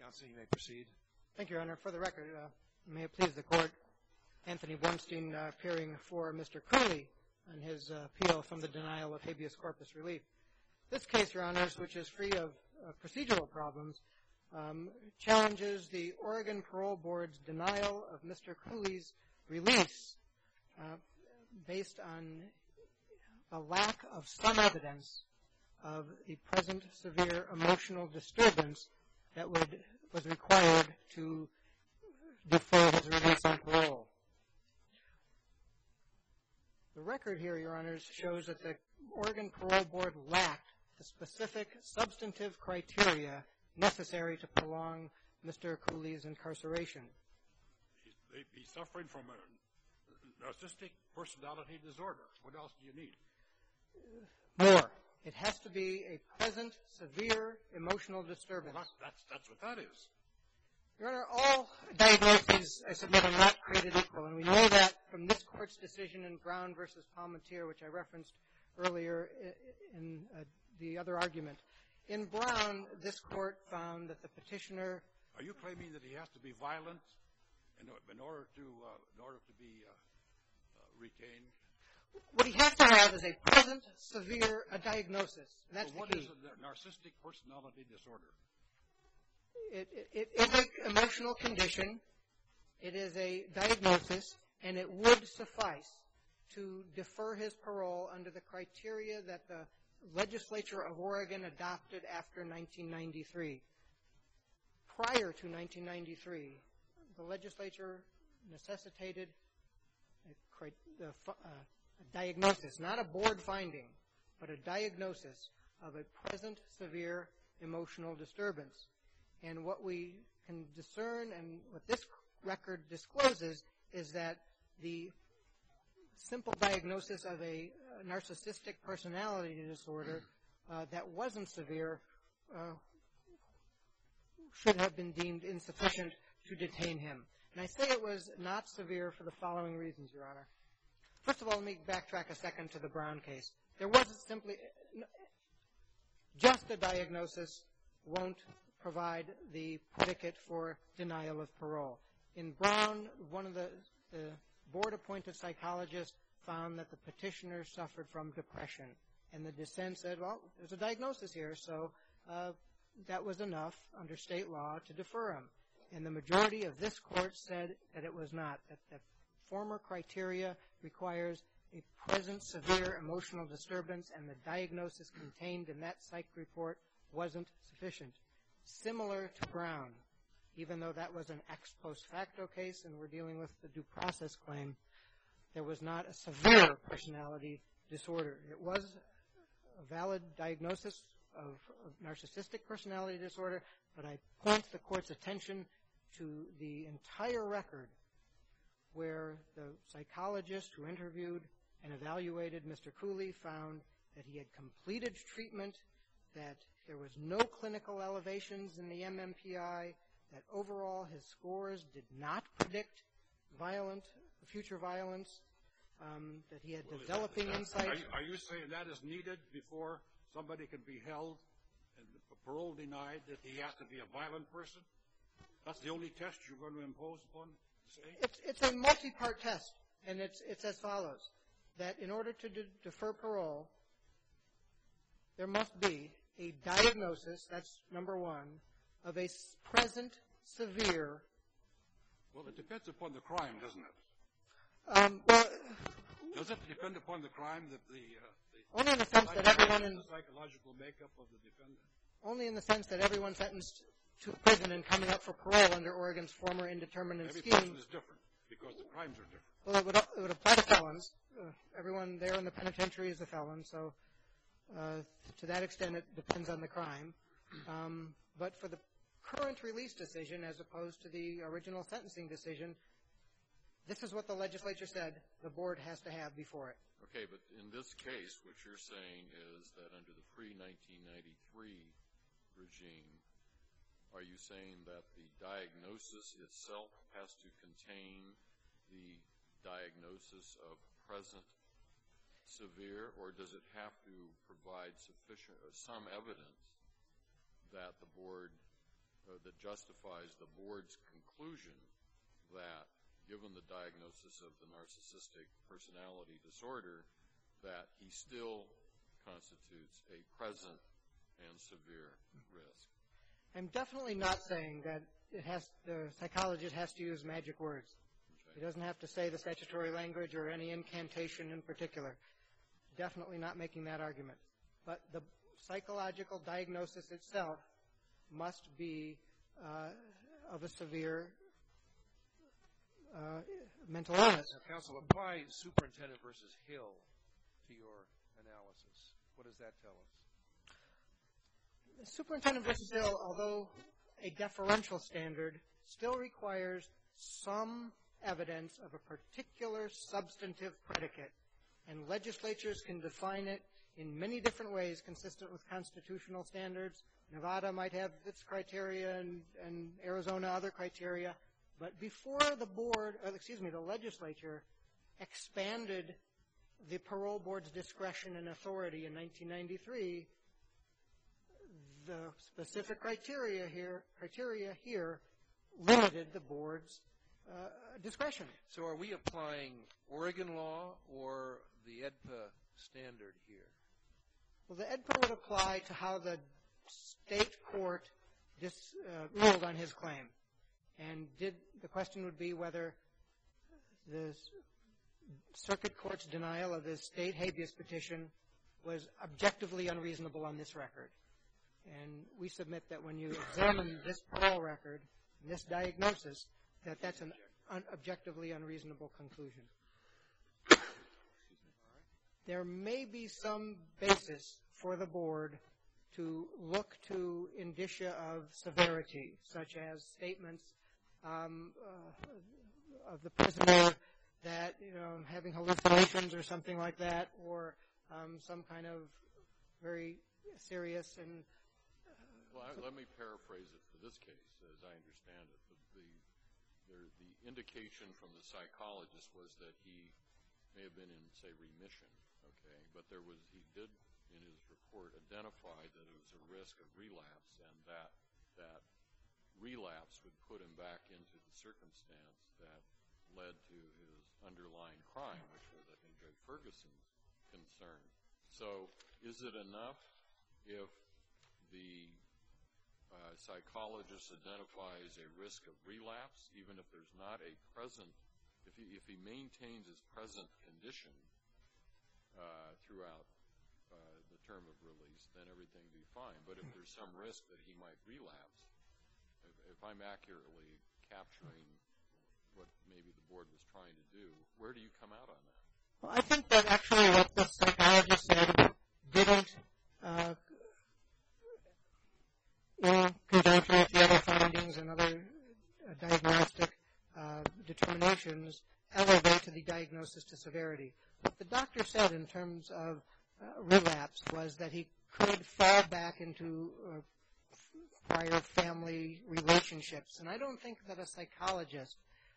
Counsel, you may proceed. Thank you, Your Honor. For the record, may it please the Court, Anthony Bornstein appearing for Mr. Cooley on his appeal from the denial of habeas corpus relief. This case, Your Honors, which is free of procedural problems, challenges the Oregon Parole Board's denial of Mr. Cooley's release based on a lack of some evidence of the present severe emotional disturbance that was required to defer his release on parole. The record here, Your Honors, shows that the Oregon Parole Board lacked the specific substantive criteria necessary to prolong Mr. Cooley's incarceration. He's suffering from a narcissistic personality disorder. What else do you need? More. It has to be a present severe emotional disturbance. Well, that's what that is. Your Honor, all diagnoses, I submit, are not created equal, and we know that from this Court's decision in Brown v. Palmentier, which I referenced earlier in the other argument. In Brown, this Court found that the petitioner... Are you claiming that he has to be violent in order to be retained? What he has to have is a present severe diagnosis. And that's what the key. Is a narcissistic personality disorder? It is an emotional condition. It is a diagnosis, and it would suffice to defer his parole under the criteria that the legislature of Oregon adopted after 1993. Prior to 1993, the legislature necessitated a diagnosis, not a board finding, but a diagnosis of a present severe emotional disturbance. And what we can discern and what this record discloses is that the simple diagnosis of a narcissistic personality disorder that wasn't severe should have been deemed insufficient to detain him. And I say it was not severe for the following reasons, Your Honor. First of all, let me backtrack a second to the Brown case. There wasn't simply just a diagnosis won't provide the predicate for denial of parole. In Brown, one of the board-appointed psychologists found that the petitioner suffered from depression. And the dissent said, well, there's a diagnosis here, so that was enough under state law to defer him. And the majority of this court said that it was not, that former criteria requires a present severe emotional disturbance, and the diagnosis contained in that psych report wasn't sufficient. Similar to Brown, even though that was an ex post facto case and we're dealing with the due process claim, there was not a severe personality disorder. It was a valid diagnosis of narcissistic personality disorder, but I point the court's attention to the entire record where the psychologist who interviewed and evaluated Mr. Cooley found that he had completed treatment, that there was no clinical elevations in the MMPI, that overall his scores did not predict future violence, that he had developing insight. Are you saying that is needed before somebody can be held and parole denied, that he has to be a violent person? That's the only test you're going to impose upon? It's a multi-part test, and it's as follows, that in order to defer parole, there must be a diagnosis, that's number one, of a present severe... Well, it depends upon the crime, doesn't it? Does it depend upon the crime that only in the sense that everyone in the psychological makeup of the defendant? Only in the sense that everyone sentenced to prison and coming up for parole under Oregon's former indeterminate scheme. Every person is different because the crimes are different. Well, it would apply to felons. Everyone there in the penitentiary is a felon, so to that extent it depends on the crime. But for the current release decision as opposed to the original sentencing decision, this is what the legislature said the board has to have before it. Okay, but in this case, what you're saying is that under the pre-1993 regime, are you saying that the diagnosis itself has to contain the diagnosis of present severe, or does it have to provide some evidence that the board that justifies the board's conclusion that, given the diagnosis of the narcissistic personality disorder, that he still constitutes a present and severe risk? I'm definitely not saying that the psychologist has to use magic words. Okay. He doesn't have to say the statutory language or any incantation in particular. Definitely not making that argument. But the psychological diagnosis itself must be of a severe mental illness. Now, counsel, apply Superintendent versus Hill to your analysis. What does that tell us? Superintendent versus Hill, although a deferential standard, still requires some evidence of a particular substantive predicate, and legislatures can define it in many different ways consistent with constitutional standards. Nevada might have its criteria and Arizona other criteria, but before the legislature expanded the parole board's discretion and authority in 1993, the specific criteria here limited the board's discretion. So are we applying Oregon law or the AEDPA standard here? Well, the AEDPA would apply to how the state court ruled on his claim. And the question would be whether the circuit court's denial of the state habeas petition was objectively unreasonable on this record. And we submit that when you examine this parole record, this diagnosis, that's an objectively unreasonable conclusion. There may be some basis for the board to look to indicia of severity, such as statements of the prisoner that, having hallucinations or something like that, or some kind of very serious and... Well, let me paraphrase it for this case, as I understand it. The indication from the psychologist was that he may have been in, say, remission, okay? But he did, in his report, identify that it was a risk of relapse, and that relapse would put him back into the circumstance that led to his underlying crime, which was, I think, Judge Ferguson's concern. So is it enough if the psychologist identifies a risk of relapse, even if there's not a present, if he maintains his present condition throughout the term of release, then everything will be fine. But if there's some risk that he might relapse, if I'm accurately capturing what maybe the board was trying to do, where do you come out on that? Well, I think that actually what the psychologist said didn't, in conjunction with the other findings and other diagnostic determinations, elevate the diagnosis to severity. What the doctor said in terms of relapse was that he could fall back into prior family relationships. And I don't think that a psychologist,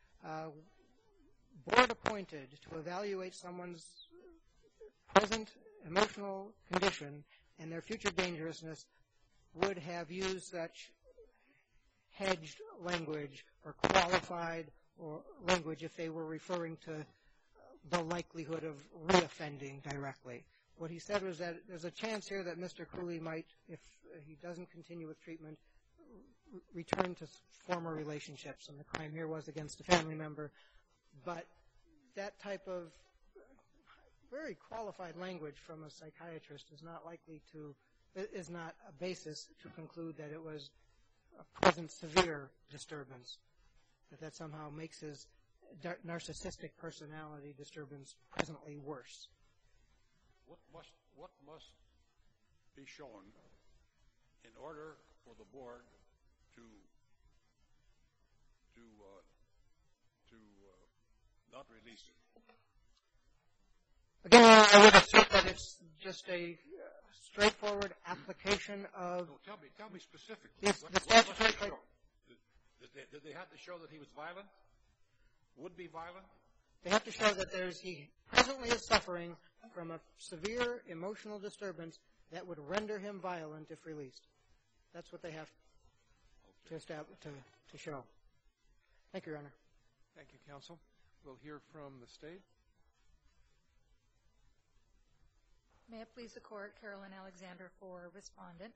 board appointed to evaluate someone's present emotional condition and their future dangerousness, would have used such hedged language or qualified language if they were referring to the likelihood of reoffending directly. What he said was that there's a chance here that Mr. Cooley might, if he doesn't continue with treatment, return to former relationships, and the crime here was against a family member. But that type of very qualified language from a psychiatrist is not a basis to conclude that it was a present severe disturbance, that somehow makes his narcissistic personality disturbance presently worse. What must be shown in order for the board to not release it? Again, I would assert that it's just a straightforward application of... No, tell me specifically. Yes, What the must they statutory... show? Did they have to show that he was violent? Would be violent? They have to show that he presently is suffering from a severe emotional disturbance that would render him violent if released. That's what they have. to show. Thank you, Your Honor. Thank you, counsel. We'll hear from the state. May it please the Court, Carolyn Alexander for respondent.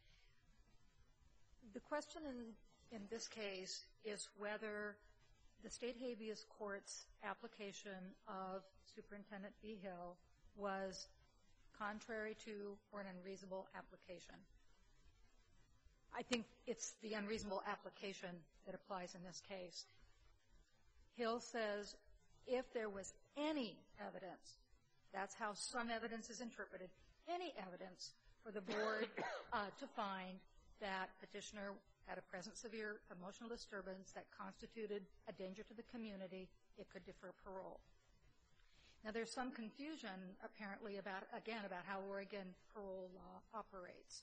The question in this case is whether the state habeas court's application of Superintendent V. Hill was contrary to or an unreasonable application. I think it's the unreasonable application that applies in this case. Hill says if there was any evidence, that's how some evidence is interpreted, any evidence for the board to find that petitioner had a present severe emotional disturbance that constituted a danger to the community, it could defer parole. Now, there's some confusion, apparently, about how Oregon parole law operates.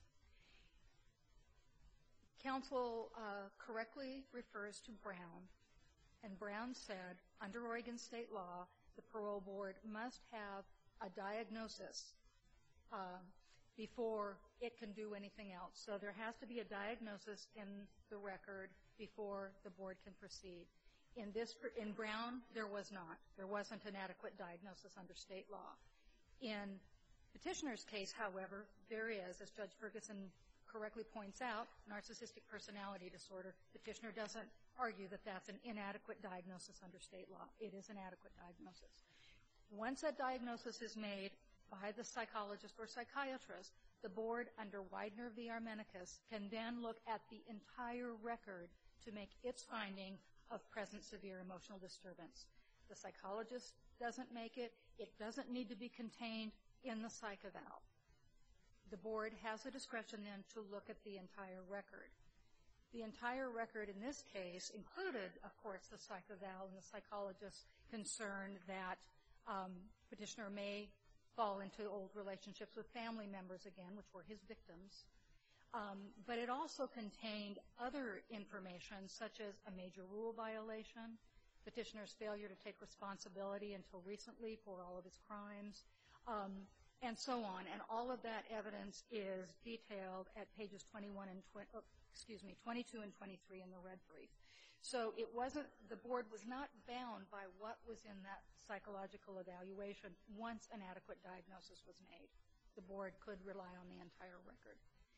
Counsel correctly refers to Brown, and Brown said, under Oregon state law, the parole board must have a diagnosis before it can do anything else. So there has to be a diagnosis in the record before the board can proceed. In Brown, there was not. There wasn't an adequate diagnosis under state law. In petitioner's case, however, there is, as Judge Ferguson correctly points out, narcissistic personality disorder. Petitioner doesn't argue that that's an inadequate diagnosis under state law. It is an adequate diagnosis. Once a diagnosis is made by the psychologist or psychiatrist, the board under Widener v. Armenicus can then look at the entire record to make its finding of present severe emotional disturbance. The psychologist doesn't make it. It doesn't need to be contained in the psych eval. The board has the discretion then to look at the entire record. The entire record in this case included, of course, the psych eval and the psychologist's concern that petitioner may fall into old relationships with family members again, which were his victims. But it also contained other information, such as a major rule violation, petitioner's failure to take responsibility until recently for all of his crimes, and so on. And all of that evidence is detailed at pages 22 and 23 in the red brief. So it wasn't, the board was not bound by what was in that psychological evaluation once an adequate diagnosis was made. The board could rely on the entire record.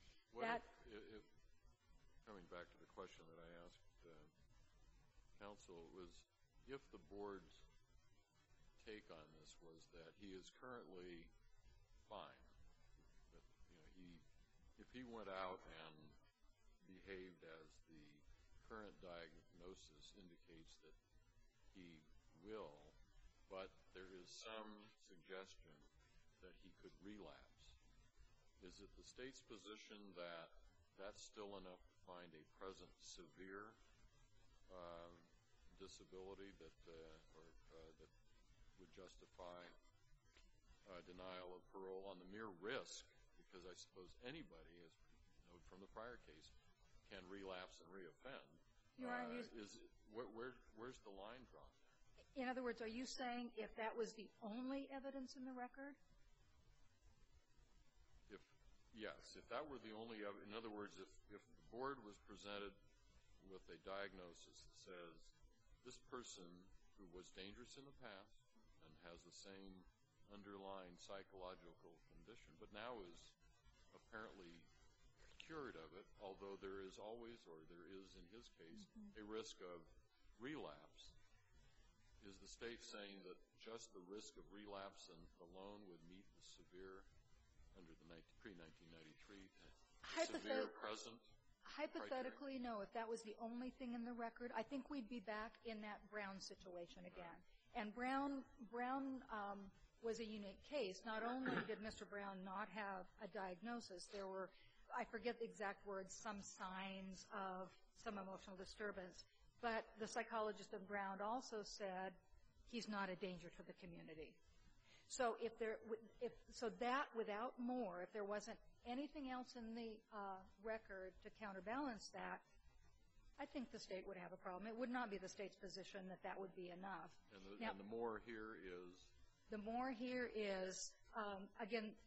Coming back to the question that I asked counsel, was if the board's take on this was that he is currently fine, that if he went out and behaved as the current diagnosis indicates that he will, but there is some suggestion that he could relapse. Is it the state's position that that's still enough to find a present severe disability that would justify denial of parole on the mere risk? Because I suppose anybody, as you know from the prior case, can relapse and reoffend. Where's the line drawn there? In other words, are you saying if that was the only evidence in the record? Yes, if that were the only evidence. In other words, if the board was presented with a diagnosis that says this person who was dangerous in the past and has the same underlying psychological condition, but now is apparently cured of it, although there is always, or there is in his case, a risk of relapse, is the state saying that just the risk of relapse alone would meet the severe, under the pre-1993, severe present? Hypothetically, no. If that was the only thing in the record, I think we'd be back in that Brown situation again. And Brown was a unique case. Not only did Mr. Brown not have a diagnosis, there were, I forget the exact words, some signs of some emotional disturbance. But the psychologist in Brown also said he's not a danger to the community. So that without more, if there wasn't anything else in the record to counterbalance that, I think the state would have a problem. It would not be the state's position that that would be enough. And the more here is? The more here is, again,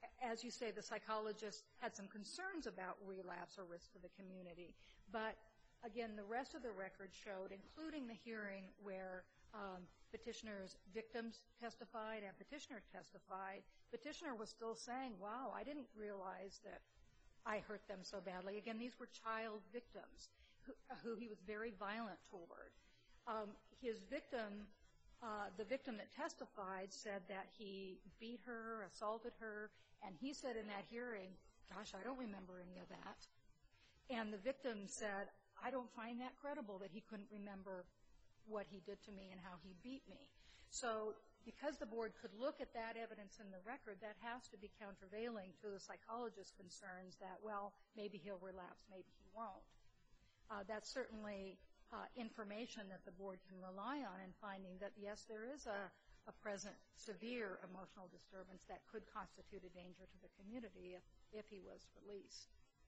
as you say, the psychologist had some concerns about relapse or risk to the community. But, again, the rest of the record showed, including the hearing where petitioner's victims testified and petitioner testified, petitioner was still saying, wow, I didn't realize that I hurt them so badly. Again, these were child victims who he was very violent toward. His victim, the victim that testified, said that he beat her, assaulted her, and he said in that hearing, gosh, I don't remember any of that. And the victim said, I don't find that credible that he couldn't remember what he did to me and how he beat me. So because the board could look at that evidence in the record, that has to be countervailing to the psychologist's concerns that, well, maybe he'll relapse, maybe he won't. That's certainly information that the board can rely on in finding that, yes, there is a present severe emotional disturbance that could constitute a danger to the community if he was released.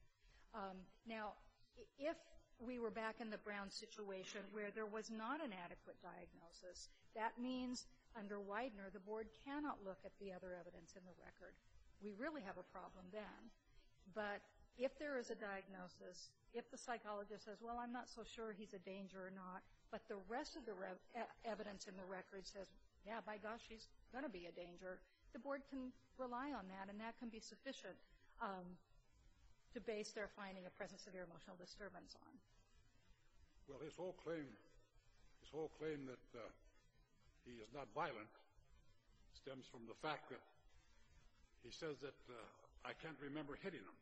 Now, if we were back in the Brown situation where there was not an adequate diagnosis, that means under Widener, the board cannot look at the other evidence in the record. We really have a problem then. But if there is a diagnosis, if the psychologist says, well, I'm not so sure he's a danger or not, but the rest of the evidence in the record says, yeah, by gosh, he's going to be a danger, the board can rely on that, and that can be sufficient to base their finding of present severe emotional disturbance on. Well, his whole claim that he is not violent stems from the fact that he says that I can't remember hitting him.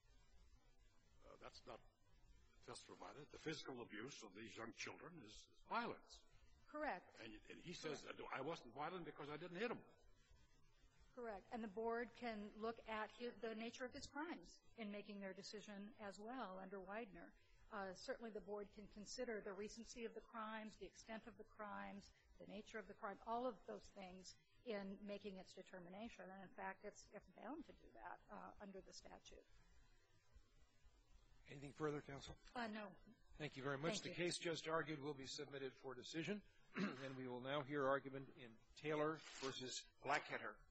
That's not test provided. The physical abuse of these young children is violence. Correct. And he says that I wasn't violent because I didn't hit him. Correct. And the board can look at the nature of his crimes in making their decision as well under Widener. Certainly the board can consider the recency of the crimes, the extent of the crimes, the nature of the crime, all of those things in making its determination. And, in fact, it's bound to do that under the statute. Anything further, counsel? No. Thank you very much. Thank The case just argued will be submitted for decision, and we will now hear argument in Taylor versus Blackheader.